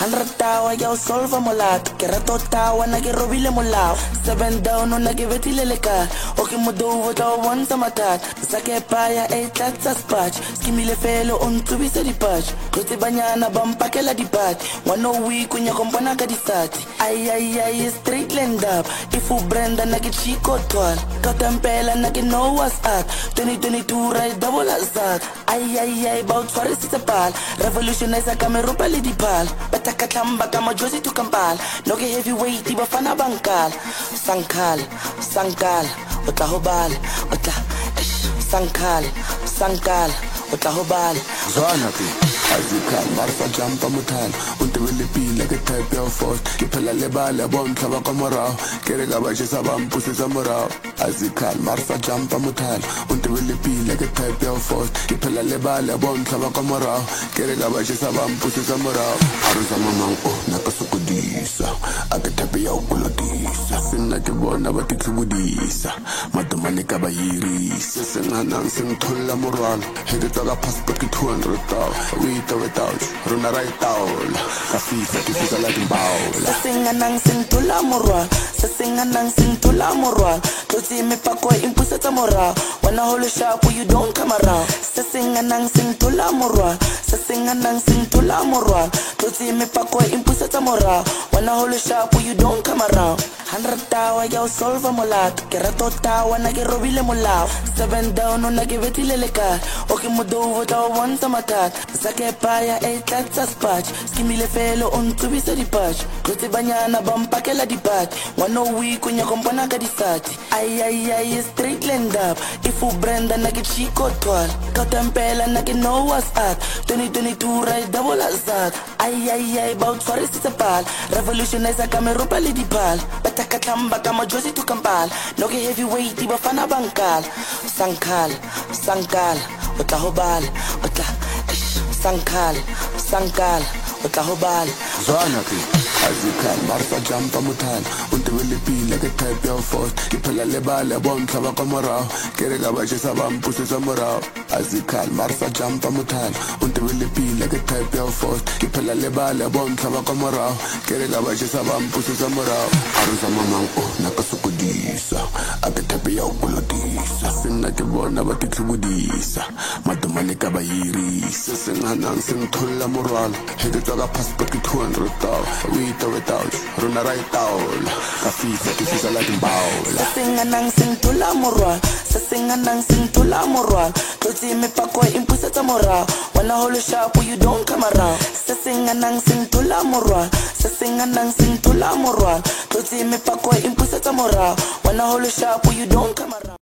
100 tawa ya o solva molato ke rato tawa na ke robile molao 7 down ona ke vetile le ka o ke modovo tla o bontsha mathata sa ke paya e tlatsa spatch skimile felo o ntsubisa dipatch khotse banyana ba mpakela dipati ngwana o week o nya kompona ka disati ai straight land up ifu brenda na ke chico twal ka tempela na ke no was at 2022 right double azat ai ba o tshwarisitse pala revolutionize ka meropa le dipala bataka tlhamba ka majosi to kampala no ke heavyweight ba fana bankala sankala o tla hobala o tla sankala o tla hobala zwana ke azikhala marfa jumpa muthana untebele pila ke type ya force ke phela le bale bontlha ba kamorao ke re ka ba tshisa ba mpusisa morao azikhala marfa jumpa muthana untebele pila ke type ya force ke phela le bale bontlha ba kamorao ke re ka ba tshisa ba mpusisa morao aruza mamang o na ka sokodisa a ke type ya ukulodisa sina ke bona ba titlubudisa madomane ka ba yirisa senganang sengtholla morwalo he ke tsa passport ke 200,000 without runa right taola ka fisa ke fisa la dimbaola senganang sengtholla morwalo tlotsi mepako impusetsa morao wana holo sharp you don't come around senganang sengtholla morwalo tlotsi mepako impusetsa morao wana holo sharp you don't come around 100 tawa ya o solva molato ke rato tawa na ke robile molao 7 down ona ke vetile le ka o ke modovo tla o bontsha mathata sa ke paya e tlatsa spatch skimile felo o ntsubisa dipatch khotse banyana ba mpakela dipati ngwana o week o nya kompona ka disati ai straight land up ifu brenda na ke chico twal ka tempela na ke no was at 2022 right double azat ai ba o tshwarisitse pala revolutionize ka meropa le dipala bataka tlhamba ka majosi to kampala no ke heavyweight ba fana bankala sankala o tla hobala o tla sankala o tla hobala zwana ke azikhala marfa jumpa muthana untebele pila ke type ya force ke phela le bale bontlha ba kamorao ke re ka ba tshisa ba mpusisa morao azikhala marfa jumpa muthana untebele pila ke type ya force ke phela le bale bontlha ba kamorao ke re ka ba tshisa ba mpusisa morao aruza mamang o na ka sokodisa a ke type ya ukulodisa sina ke bona ba titlubudisa madomane ka ba yirisa senganang sengtholla morwalo he ke tsa passport ke 200,000 without runa right taola ka fisa ke fisa la dimbaola senganang sengtholla morwalo tlotsi mepako impusetsa morao wana holo sharp you don't come around senganang sengtholla morwalo tlotsi mepako impusetsa morao wana holo sharp you don't come around